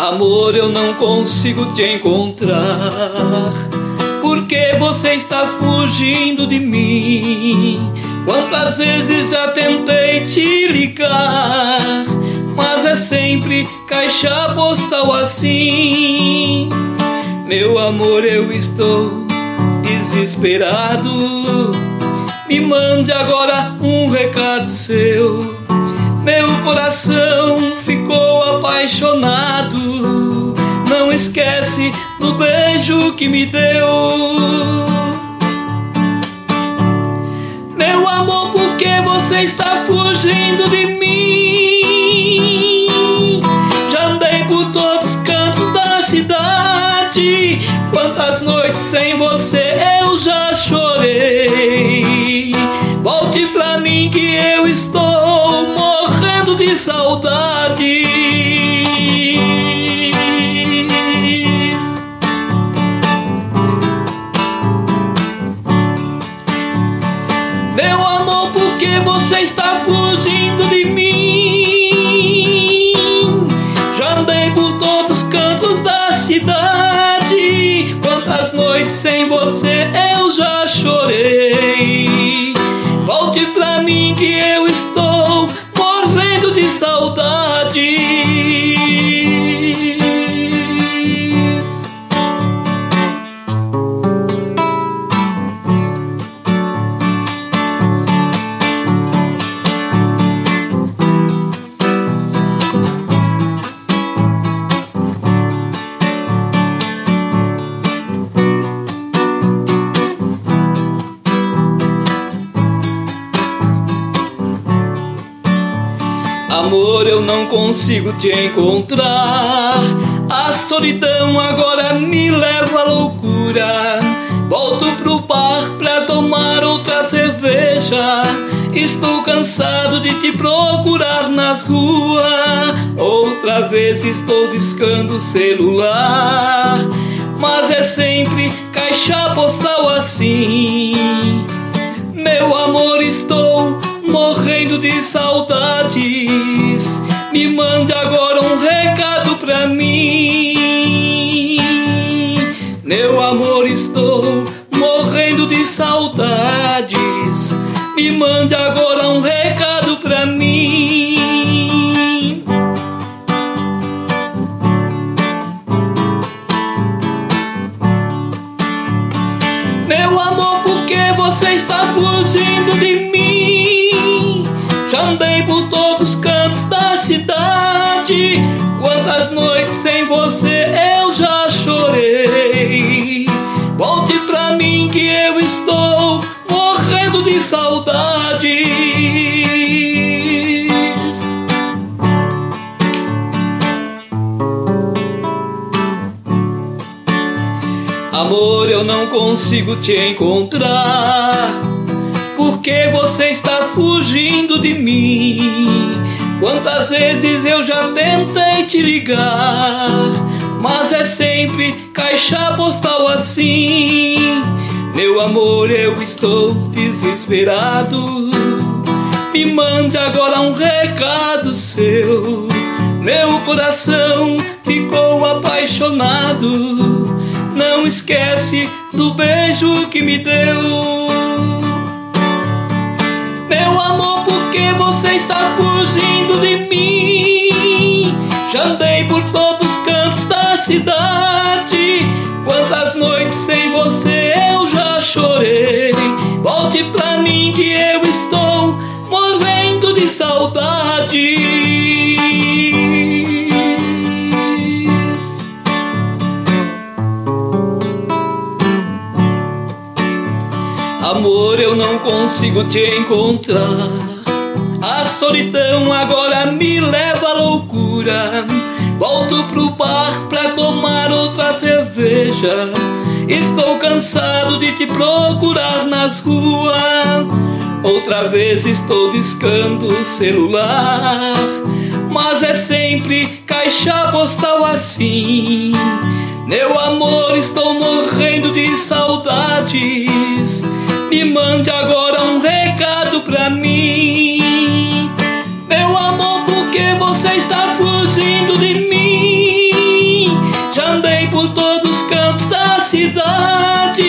Amor, eu não consigo te encontrar, porque você está fugindo de mim. Quantas vezes já tentei te ligar, mas é sempre caixa postal assim. Meu amor, eu estou desesperado. Me mande agora um recado seu. Meu coração ficou apaixonado. Não esquece do beijo que me deu. Meu amor, por que você está fugindo de mim? Já andei por todos os cantos da cidade. Quantas noites sem você eu já chorei. Volte pra mim que eu estou morrendo de saudade. Meu amor, por que você está fugindo de mim? Já andei por todos os cantos da cidade. Quantas noites sem você eu já chorei. Volte pra mim que eu estou morrendo de saudade. Amor, eu não consigo te encontrar. A solidão agora me leva à loucura. Volto pro bar pra tomar outra cerveja. Estou cansado de te procurar nas ruas. Outra vez estou discando o celular, mas é sempre caixa postal assim. Meu amor, estou morrendo de saudades. Me mande agora um recado pra mim. Meu amor, estou morrendo de saudades. Me mande agora um recado pra mim. Meu amor, por que você está fugindo de mim? Já andei por todos os cantos da cidade. Quantas noites sem você eu já chorei. Volte pra mim que eu estou morrendo de saudades. Amor, eu não consigo te encontrar, porque você está fugindo de mim. Quantas vezes eu já tentei te ligar, mas é sempre caixa postal assim. Meu amor, eu estou desesperado. Me mande agora um recado seu. Meu coração ficou apaixonado. Não esquece do beijo que me deu. Meu amor, por que você está fugindo de mim? Já andei por todos os cantos da cidade. Quantas noites sem você eu já chorei. Volte pra mim que eu estou morrendo de saudade. Amor, eu não consigo te encontrar. A solidão agora me leva à loucura. Volto pro bar pra tomar outra cerveja. Estou cansado de te procurar nas ruas. Outra vez estou discando o celular, mas é sempre caixa postal assim. Meu amor, estou morrendo de saudades. Me mande agora um recado pra mim. Meu amor, por que você está fugindo de mim? cidade